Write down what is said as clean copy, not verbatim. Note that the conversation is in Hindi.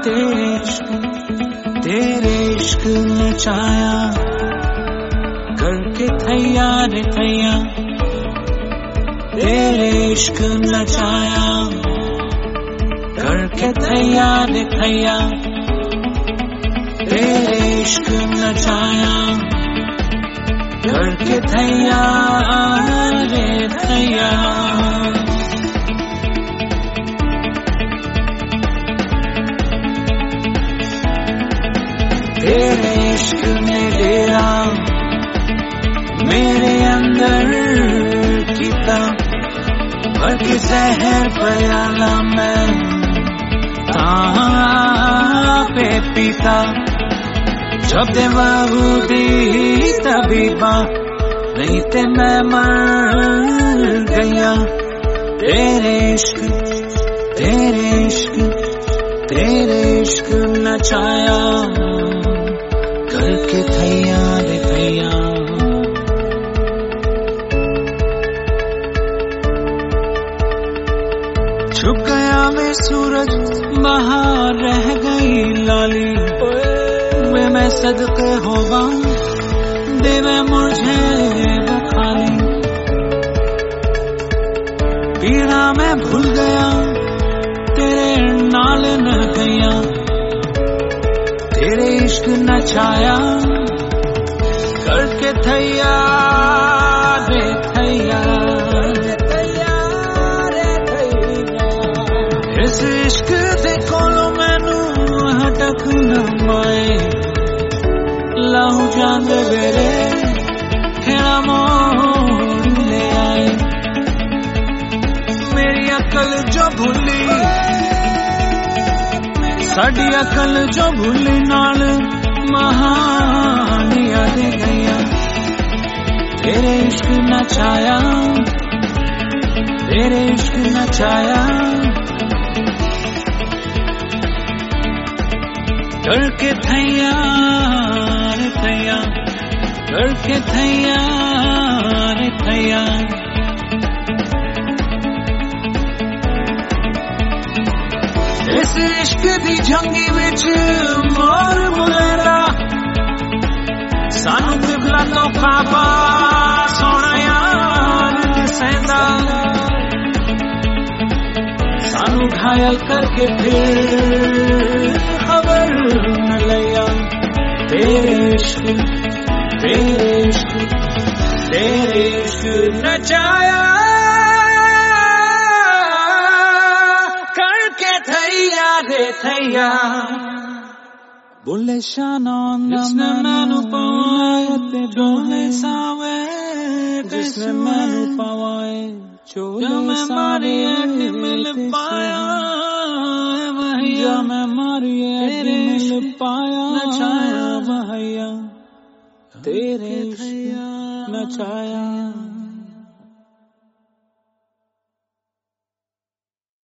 तेरे इश्क नचाया करके थैया रे थैया, तेरे इश्क नचाया करके थैया रे थैया, तेरे इश्क नचाया करके थैया रे थैया। तेरे इश्क ने डेरा मेरे अंदर कीता, भर के जहर प्याला मैं पे पीता, जब दे बाबू दी तबीबा नहीं ते मैं मर गया। तेरे इश्क नचाया करके थैया रे थैया। छुप गया मैं सूरज बाहर रह गई लाली, वे मैं सदके होगा देवे मुझे बखाली। पीड़ा मैं भूल गया तेरे नाल न गया, तेरे इश्क नचाया करके थैया रे थैया। इस इश्क दे कोलों मैनू हटक न पाए, लाहू जान वेरे खेड़ा मोड़ ले आए। मेरी अकल जो भूली, साड़ी अकल जो भूली नाल महानिया दे गईया। तेरे इश्क नचाया, तेरे इश्क नचाया करके थैया रे थैया, करके थैया रे थैया। इस इश्क दी जंगी विच मोर मुलेरा, सानू किबला तो काबा सोना यार सेंदा, सानू घायल करके फिर खबर न लिया। तेरे इश्क नचाया करके थैया रे थैया। बोले शाना जिसने मैनू पावाए चोले सावे, जिसने मैनू पावाए चोले सारे मिल पाया, मैं मारिए मिल पाया नचाया भैया, तेरे नचाया।